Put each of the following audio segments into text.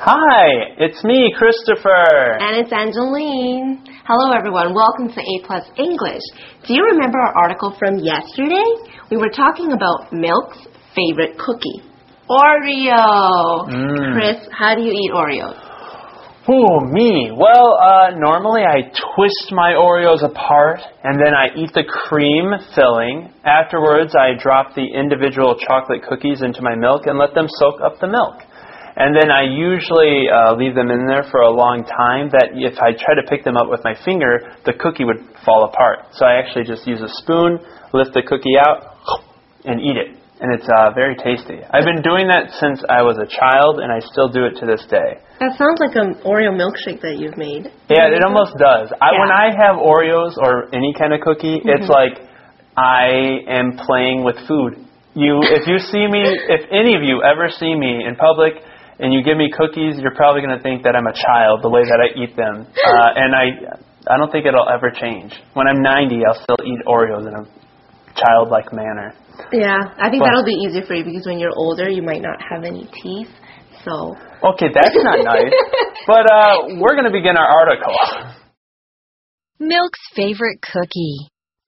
Hi, it's me, Christopher. And it's Angeline. Hello, everyone. Welcome to A Plus English. Do you remember our article from yesterday? We were talking about Milk's favorite cookie, Oreo. Chris, how do you eat Oreos? Ooh, me. Well, normally I twist my Oreos apart and then I eat the cream filling. Afterwards, I drop the individual chocolate cookies into my milk and let them soak up the milk. And then I usually leave them in there for a long time that if I try to pick them up with my finger, the cookie would fall apart. So I actually just use a spoon, lift the cookie out, and eat it. And it's very tasty. I've been doing that since I was a child, and I still do it to this day. That sounds like an Oreo milkshake that you've made. Yeah, it almost does. When I have Oreos or any kind of cookie, it's like I am playing with food. If any of you ever see me in public, and you give me cookies, you're probably going to think that I'm a child, the way that I eat them. And I don't think it'll ever change. When I'm 90, I'll still eat Oreos in a childlike manner. Yeah, I think that'll be easier for you because when you're older, you might not have any teeth. So. Okay, that's not nice. But we're going to begin our article. Milk's favorite cookie.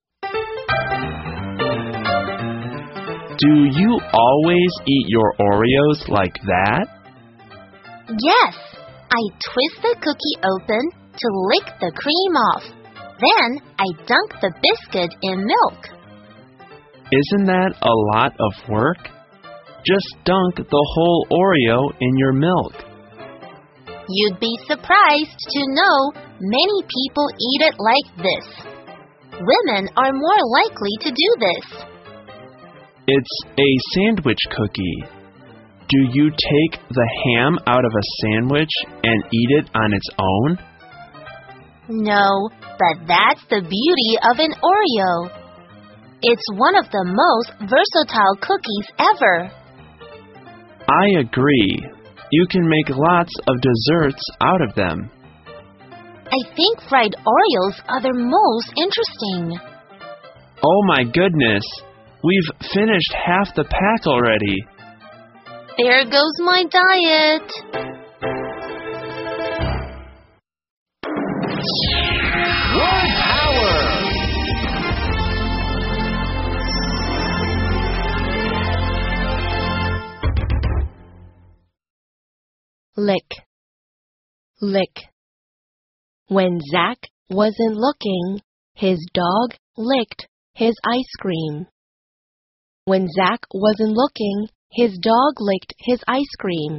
Do you always eat your Oreos like that? Yes, I twist the cookie open to lick the cream off. Then I dunk the biscuit in milk. Isn't that a lot of work? Just dunk the whole Oreo in your milk. You'd be surprised to know many people eat it like this. Women are more likely to do this. It's a sandwich cookie. Do you take the ham out of a sandwich and eat it on its own? No, but that's the beauty of an Oreo. It's one of the most versatile cookies ever. I agree. You can make lots of desserts out of them. I think fried Oreos are the most interesting. Oh my goodness! We've finished half the pack already. There goes my diet. Word power! Lick. Lick. When Zach wasn't looking, his dog licked his ice cream. When Zach wasn't looking, his dog licked his ice cream.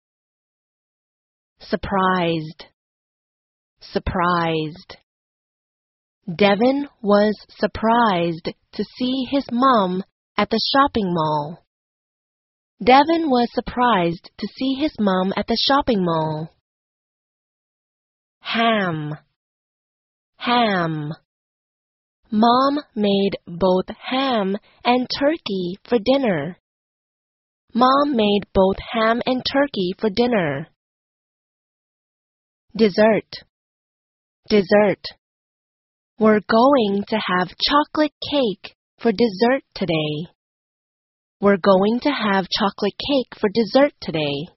Surprised. Surprised. Devin was surprised to see his mom at the shopping mall. Devin was surprised to see his mom at the shopping mall. Ham. Ham. Mom made both ham and turkey for dinner. Mom made both ham and turkey for dinner. Dessert. Dessert. We're going to have chocolate cake for dessert today. We're going to have chocolate cake for dessert today.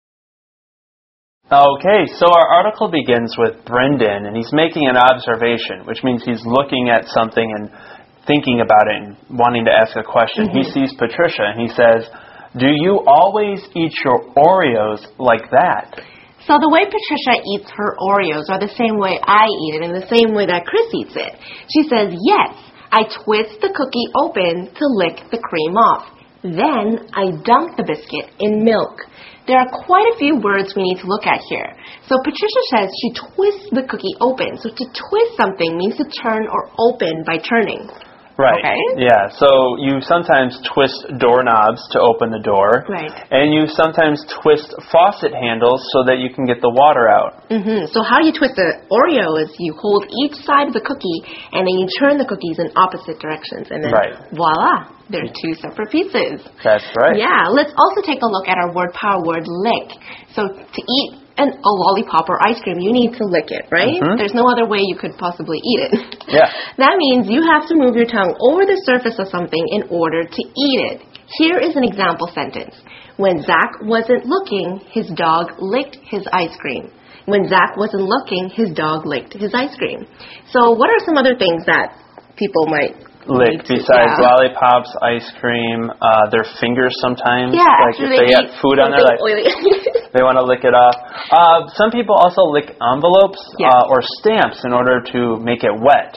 Okay, so our article begins with Brendan, and he's making an observation, which means he's looking at something and thinking about it and wanting to ask a question. He sees Patricia, and he says, "Do you always eat your Oreos like that?" So the way Patricia eats her Oreos are the same way I eat it and the same way that Chris eats it. She says, yes, I twist the cookie open to lick the cream off. Then I dunk the biscuit in milk. There are quite a few words we need to look at here. So Patricia says she twists the cookie open. So to twist something means to turn or open by turning. Right. Okay. Yeah, so you sometimes twist doorknobs to open the door. Right. And you sometimes twist faucet handles so that you can get the water out. So how you twist the Oreo is you hold each side of the cookie and then you turn the cookies in opposite directions. And then voila, they're two separate pieces. That's right. Yeah, let's also take a look at our word power word lick. So to eat a lollipop or ice cream, you need to lick it, right? There's no other way you could possibly eat it. Yeah. That means you have to move your tongue over the surface of something in order to eat it. Here is an example sentence. When Zach wasn't looking, his dog licked his ice cream. When Zach wasn't looking, his dog licked his ice cream. So what are some other things that people might lick besides lollipops, ice cream, their fingers sometimes? Yeah, like if they got food on there, like they want to lick it off. Some people also lick envelopes or stamps in order to make it wet.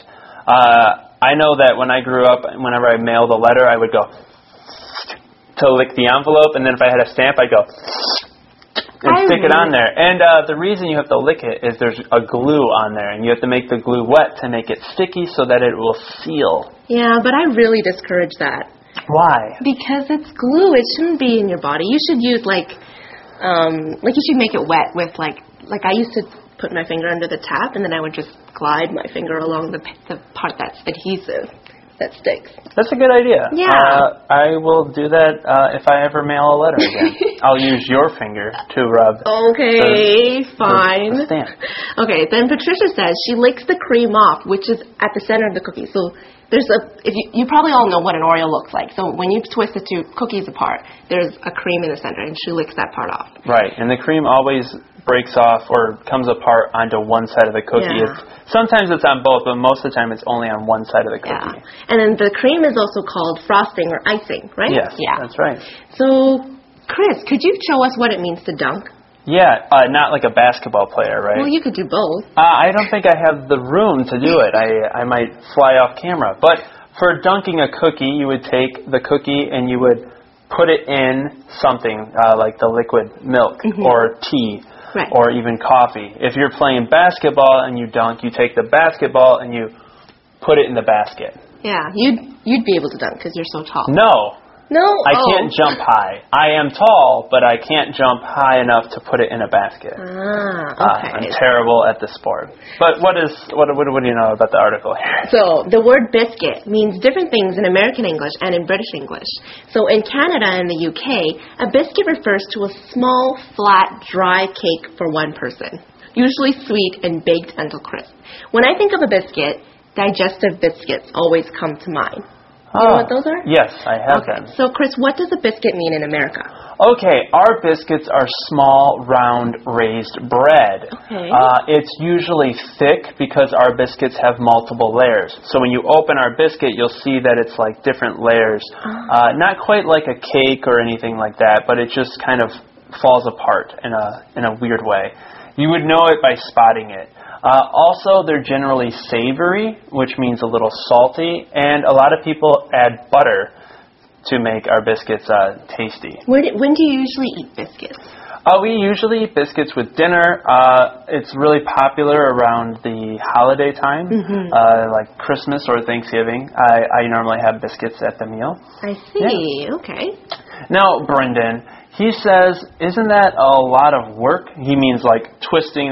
I know that when I grew up, whenever I mailed a letter, I would go to lick the envelope, and then if I had a stamp, I'd go and stick it on there. And the reason you have to lick it is there's a glue on there, and you have to make the glue wet to make it sticky so that it will seal. Yeah, but I really discourage that. Why? Because it's glue. It shouldn't be in your body. You should use like you should make it wet with like I used to put my finger under the tap, and then I would just glide my finger along the part that's adhesive. That sticks. That's a good idea. Yeah. I will do that if I ever mail a letter again. I'll use your finger to rub. Okay, fine. The stamp. Okay, then Patricia says she licks the cream off, which is at the center of the cookie. So there's you probably all know what an Oreo looks like. So when you twist the two cookies apart, there's a cream in the center, and she licks that part off. Right, and the cream always breaks off or comes apart onto one side of the cookie. Yeah. Sometimes it's on both, but most of the time it's only on one side of the cookie. Yeah. And then the cream is also called frosting or icing, right? Yes, yeah. That's right. So, Chris, could you show us what it means to dunk? Yeah, not like a basketball player, right? Well, you could do both. I don't think I have the room to do it. I might fly off camera. But for dunking a cookie, you would take the cookie and you would put it in something like the liquid milk or tea. Right. Or even coffee. If you're playing basketball and you dunk, you take the basketball and you put it in the basket. Yeah, you'd be able to dunk because you're so tall. No. No? I can't jump high. I am tall, but I can't jump high enough to put it in a basket. Okay. I'm terrible at the sport. But what do you know about the article here? So, the word biscuit means different things in American English and in British English. So, in Canada and the UK, a biscuit refers to a small, flat, dry cake for one person, usually sweet and baked until crisp. When I think of a biscuit, digestive biscuits always come to mind. You know what those are? Yes, I have them. So, Chris, what does a biscuit mean in America? Okay, our biscuits are small, round, raised bread. Okay. It's usually thick because our biscuits have multiple layers. So when you open our biscuit, you'll see that it's like different layers. Not quite like a cake or anything like that, but it just kind of falls apart in a weird way. You would know it by spotting it. Also, they're generally savory, which means a little salty, and a lot of people add butter to make our biscuits tasty. When do you usually eat biscuits? We usually eat biscuits with dinner. It's really popular around the holiday time, like Christmas or Thanksgiving. I normally have biscuits at the meal. I see. Yeah. Okay. Now, Brendan, he says, isn't that a lot of work? He means like twisting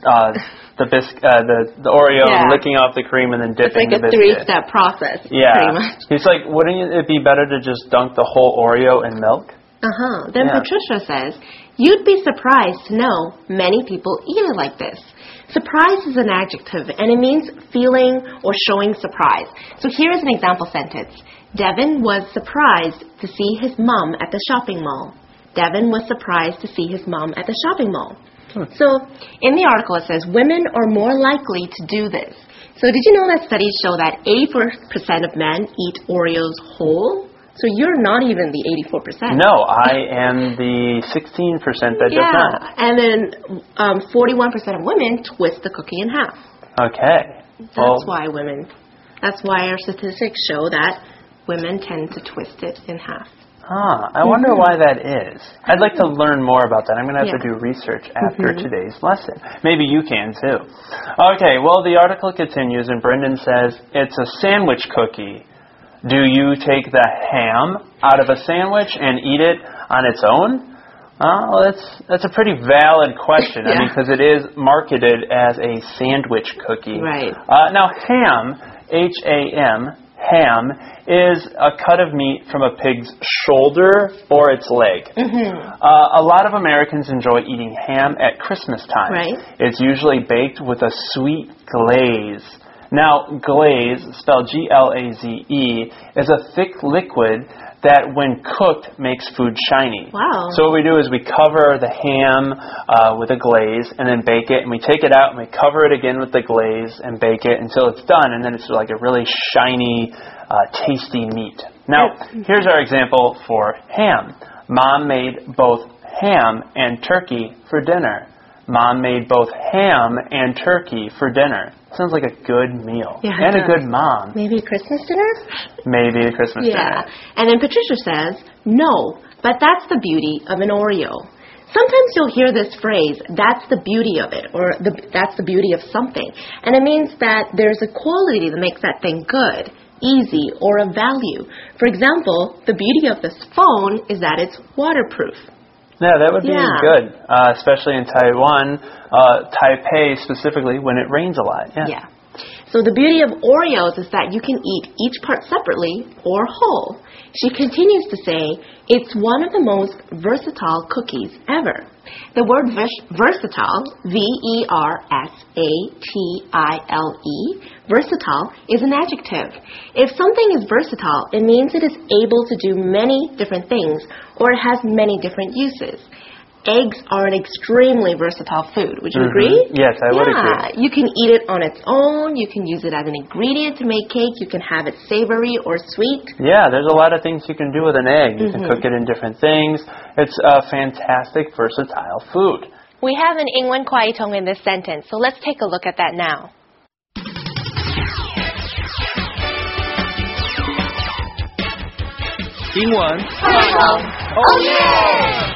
the Oreo, and licking off the cream, and then dipping the biscuit. It's like a 3-step process, pretty much. He's like, wouldn't it be better to just dunk the whole Oreo in milk? Then Patricia says, you'd be surprised to know many people eat it like this. Surprise is an adjective, and it means feeling or showing surprise. So here is an example sentence. Devin was surprised to see his mom at the shopping mall. Devin was surprised to see his mom at the shopping mall. So, in the article it says, women are more likely to do this. So, did you know that studies show that 84% of men eat Oreos whole? So, you're not even the 84%. No, I am the 16% that does not. And then 41% of women twist the cookie in half. Okay. That's why our statistics show that women tend to twist it in half. I wonder why that is. I'd like to learn more about that. I'm going to have to do research after today's lesson. Maybe you can, too. Okay, well, the article continues, and Brendan says, it's a sandwich cookie. Do you take the ham out of a sandwich and eat it on its own? Well, that's a pretty valid question. I mean, because it is marketed as a sandwich cookie. Right. Now, ham, H-A-M, ham, is a cut of meat from a pig's shoulder or its leg. A lot of Americans enjoy eating ham at Christmas time. Right. It's usually baked with a sweet glaze. Now, glaze, spelled Glaze, is a thick liquid that when cooked makes food shiny. Wow. So what we do is we cover the ham with a glaze and then bake it, and we take it out and we cover it again with the glaze and bake it until it's done, and then it's like a really shiny, tasty meat. Now, here's our example for ham. Mom made both ham and turkey for dinner. Mom made both ham and turkey for dinner. Sounds like a good meal. Yeah, and a good mom. Maybe Christmas dinner? Maybe a Christmas dinner. And then Patricia says, no, but that's the beauty of an Oreo. Sometimes you'll hear this phrase, that's the beauty of it, or that's the beauty of something. And it means that there's a quality that makes that thing good, easy, or of value. For example, the beauty of this phone is that it's waterproof. Yeah, that would be good, especially in Taiwan, Taipei specifically, when it rains a lot. Yeah. So the beauty of Oreos is that you can eat each part separately or whole. She continues to say, it's one of the most versatile cookies ever. The word versatile, V-E-R-S-A-T-I-L-E, versatile is an adjective. If something is versatile, it means it is able to do many different things or it has many different uses. Eggs are an extremely versatile food. Would you agree? Yes, I would agree. You can eat it on its own. You can use it as an ingredient to make cake. You can have it savory or sweet. Yeah, there's a lot of things you can do with an egg. You can cook it in different things. It's a fantastic, versatile food. We have an 英文快通 in this sentence, so let's take a look at that now. 英文快通 Oh yeah!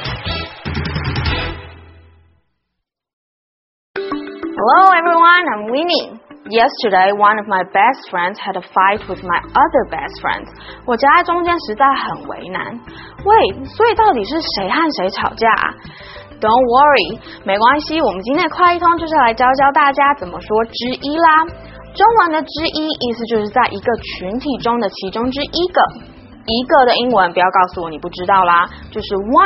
Hello everyone, I'm Winnie. Yesterday, one of my best friends had a fight with my other best friends. 我夹在中间实在很为难。喂，所以到底是谁和谁吵架啊？ Don't worry， 没关系，我们今天的快一通就是来教教大家怎么说之一啦。中文的之一意思就是在一个群体中的其中之一个。一个的英文不要告诉我你不知道啦，就是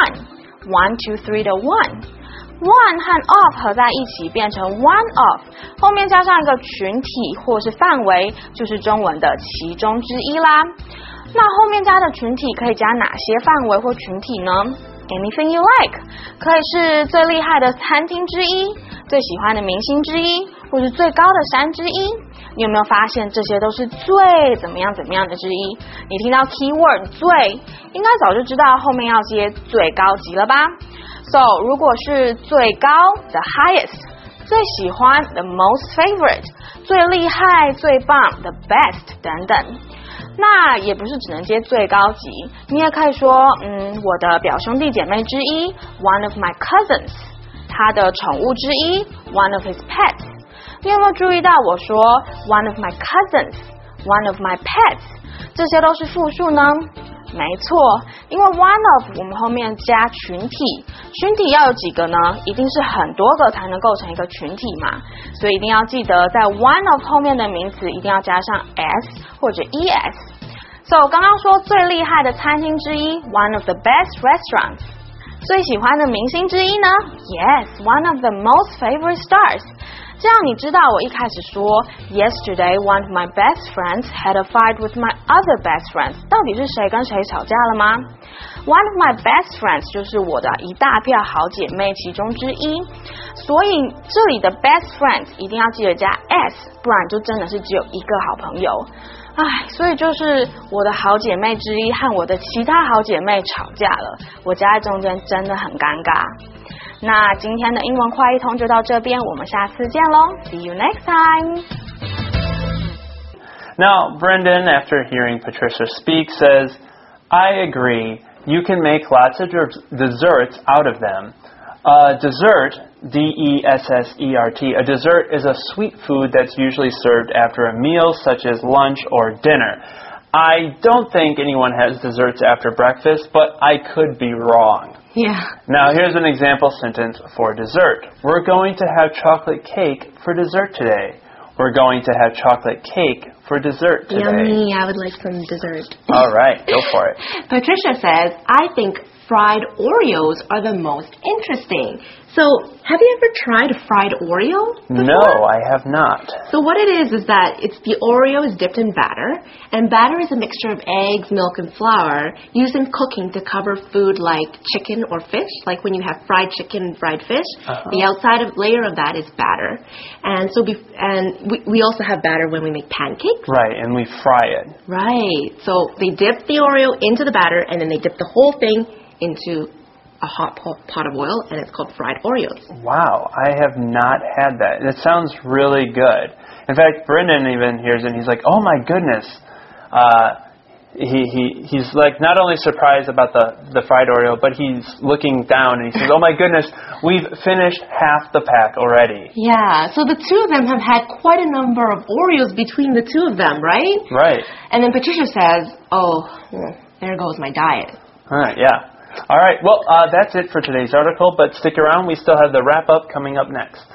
one two three 的 one。One 和 of 合在一起变成 one of， 后面加上一个群体或是范围，就是中文的其中之一啦。那后面加的群体可以加哪些范围或群体呢？ Anything you like， 可以是最厉害的餐厅之一，最喜欢的明星之一，或是最高的山之一。你有没有发现这些都是最怎么样怎么样的之一？你听到 keyword 最，应该早就知道后面要接最高级了吧？ So 如果是最高 the highest， 最喜欢 the most favorite， 最厉害最棒 the best 等等。那也不是只能接最高级，你也可以说我的表兄弟姐妹之一 one of my cousins， 他的宠物之一 one of his pets。 你有没有注意到我说 one of my cousins one of my pets， 这些都是复数呢？没错，因为 one of 我们后面加群体，群体要有几个呢？一定是很多个才能构成一个群体嘛，所以一定要记得在 one of 后面的名词一定要加上 s 或者 es。So 我刚刚说最厉害的餐厅之一 one of the best restaurants， 最喜欢的明星之一呢 Yes, one of the most favorite stars。这样你知道我一开始说 Yesterday one of my best friends had a fight with my other best friends， 到底是谁跟谁吵架了吗？ One of my best friends 就是我的一大票好姐妹其中之一，所以这里的 best friends 一定要记得加 s， 不然就真的是只有一个好朋友。所以就是我的好姐妹之一和我的其他好姐妹吵架了，我夹在中间真的很尴尬。那今天的英文快一通就到这边，我们下次见咯 See you next time. Now, Brendan, after hearing Patricia speak, says, I agree. You can make lots of desserts out of them. Dessert, D-E-S-S-E-R-T, a dessert is a sweet food that's usually served after a meal such as lunch or dinner. I don't think anyone has desserts after breakfast, but I could be wrong. Yeah. Now, here's an example sentence for dessert. We're going to have chocolate cake for dessert today. We're going to have chocolate cake for dessert today. Yummy, I would like some dessert. All right, go for it. Patricia says, I think fried Oreos are the most interesting. So, have you ever tried a fried Oreo before? No, I have not. So what it is that it's the Oreo is dipped in batter, and batter is a mixture of eggs, milk, and flour used in cooking to cover food like chicken or fish. Like when you have fried chicken and fried fish, the outside layer of that is batter. And so we also have batter when we make pancakes. Right, and we fry it. Right. So they dip the Oreo into the batter, and then they dip the whole thing into a hot pot of oil, and it's called fried Oreos. Wow, I have not had that. It sounds really good. In fact, Brendan even hears it and he's like, oh my goodness. He's like not only surprised about the fried Oreo, but he's looking down and he says, oh my goodness, we've finished half the pack already. Yeah, so the two of them have had quite a number of Oreos between the two of them, right? Right. And then Patricia says, oh, well, there goes my diet. All right, yeah. All right, well, that's it for today's article, but stick around. We still have the wrap-up coming up next.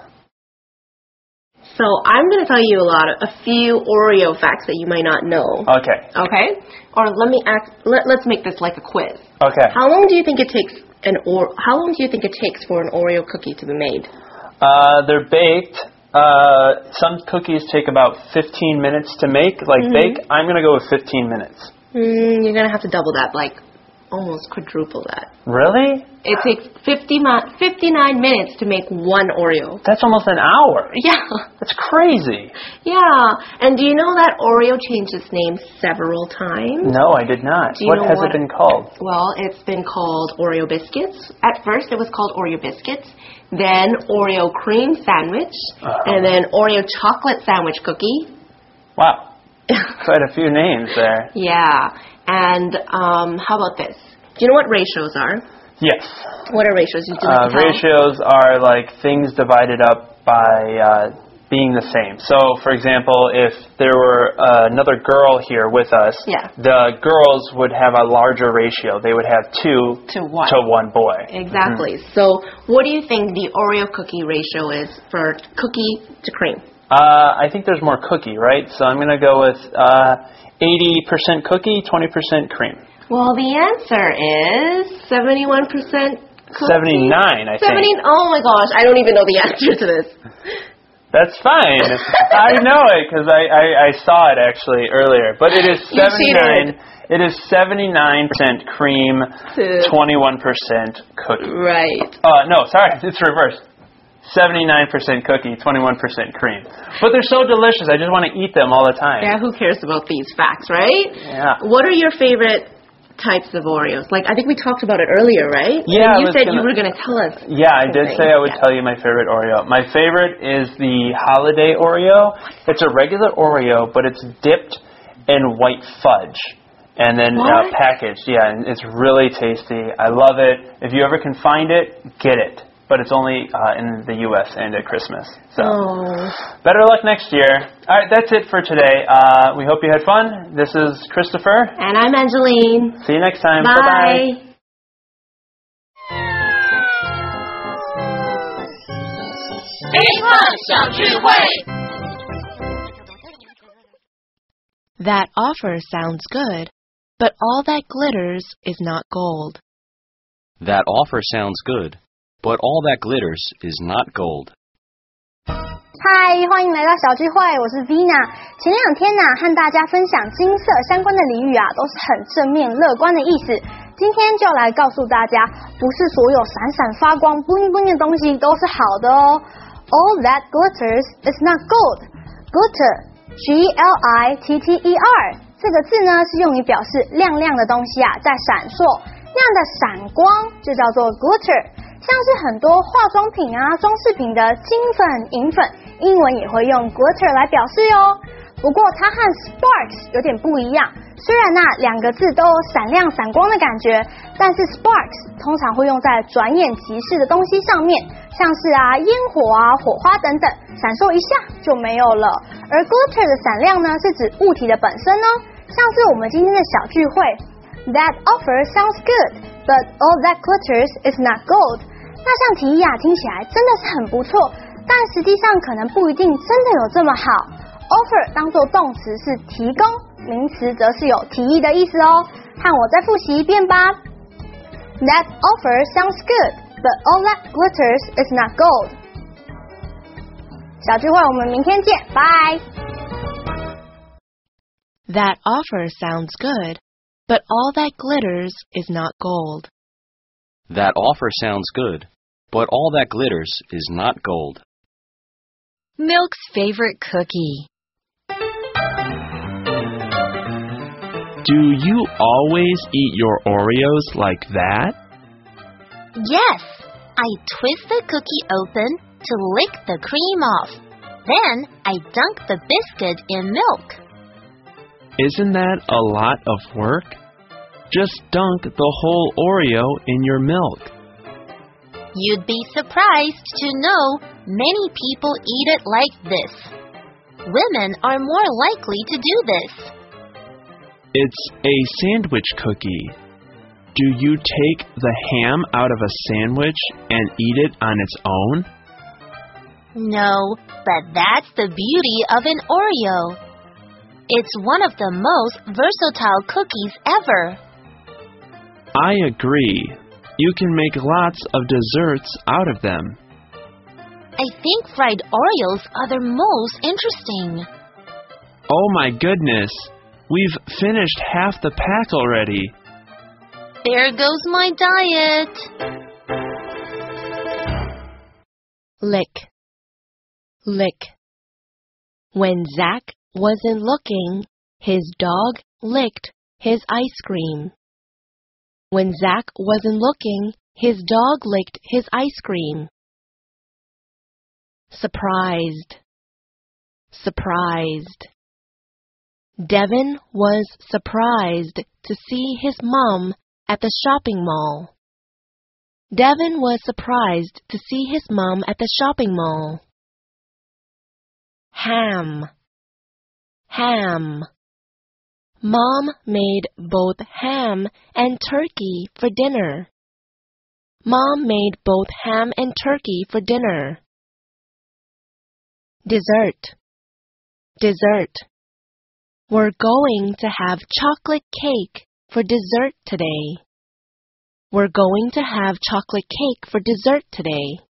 So I'm going to tell you a few Oreo facts that you might not know. Okay. Okay? Or let's make this like a quiz. Okay. How long do you think it takes for an Oreo cookie to be made? They're baked. Some cookies take about 15 minutes to make, like bake. I'm going to go with 15 minutes. You're going to have to double that, like almost quadruple that. Really? It takes 59 minutes to make one Oreo. That's almost an hour. Yeah. That's crazy. Yeah. And do you know that Oreo changed its name several times? No, I did not. What has it been called? Well, it's been called Oreo Biscuits. At first, it was called Oreo Biscuits. Then Oreo Cream Sandwich. And then Oreo Chocolate Sandwich Cookie. Wow. Quite a few names there. Yeah. And how about this? Do you know what ratios are? Yes. What are ratios? Ratios are like things divided up by being the same. So, for example, if there were another girl here with us, the girls would have a larger ratio. They would have 2 to 1 boy. Exactly. So, what do you think the Oreo cookie ratio is for cookie to cream? I think there's more cookie, right? So I'm going to go with 80% cookie, 20% cream. Well, the answer is 71% cookie. 79, I think. Oh my gosh, I don't even know the answer to this. That's fine. I know it because I saw it actually earlier. But it is 79. It is 79% cream, 21% cookie. Right. No, sorry, it's reversed. 79% cookie, 21% cream. But they're so delicious, I just want to eat them all the time. Yeah, who cares about these facts, right? Yeah. What are your favorite types of Oreos? Like, I think we talked about it earlier, right? Yeah. And you said you were going to tell us. Yeah, I did say I would tell you my favorite Oreo. My favorite is the Holiday Oreo. It's a regular Oreo, but it's dipped in white fudge. And then packaged. Yeah, and it's really tasty. I love it. If you ever can find it, get it. But it's only in the U.S. and at Christmas. So better luck next year. All right, that's it for today. We hope you had fun. This is Christopher. And I'm Angeline. See you next time. Bye. That offer sounds good, but all that glitters is not gold. That offer sounds good. But all that glitters is not gold. 嗨，欢迎来到小聚会，我是 Vina。前2天呢，和大家分享金色相关的俚语啊，都是很正面乐观的意思。今天就来告诉大家，不是所有闪闪发光、bling bling 的东西都是好的哦。All that glitters is not gold. Glitter, G-L-I-T-T-E-R， 这个字呢是用于表示亮亮的东西啊，在闪烁，那样的闪光就叫做 glitter。像是很多化妆品啊、装饰品的金粉、银粉，英文也会用 glitter 来表示哟。不过它和 sparks 有点不一样，虽然2个字都有闪亮、闪光的感觉，但是 sparks 通常会用在转眼即逝的东西上面，像是烟火啊、火花等等，闪烁一下就没有了。而 glitter 的闪亮呢，是指物体的本身哦，像是我们今天的小聚会。That offer sounds good, but all that glitters is not gold. 那项提议听起来真的是很不错，但实际上可能不一定真的有这么好。Offer 当作动词是提供，名词则是有提议的意思哦。和我再复习一遍吧。 That offer sounds good, but all that glitters is not gold. 小聚会我们明天见，拜。 That offer sounds good, but all that glitters is not gold. That offer sounds good, but all that glitters is not gold. Milk's favorite cookie. Do you always eat your Oreos like that? Yes, I twist the cookie open to lick the cream off. Then I dunk the biscuit in milk. Isn't that a lot of work? Just dunk the whole Oreo in your milk. You'd be surprised to know many people eat it like this. Women are more likely to do this. It's a sandwich cookie. Do you take the ham out of a sandwich and eat it on its own? No, but that's the beauty of an Oreo. It's one of the most versatile cookies ever. I agree. You can make lots of desserts out of them. I think fried Oreos are the most interesting. Oh my goodness! We've finished half the pack already. There goes my diet. Lick. Lick. When Zach wasn't looking, his dog licked his ice cream. When Zach wasn't looking, his dog licked his ice cream. Surprised. Surprised. Devin was surprised to see his mom at the shopping mall. Devin was surprised to see his mom at the shopping mall. Ham. Ham. Mom made both ham and turkey for dinner. Mom made both ham and turkey for dinner. Dessert. Dessert. We're going to have chocolate cake for dessert today. We're going to have chocolate cake for dessert today.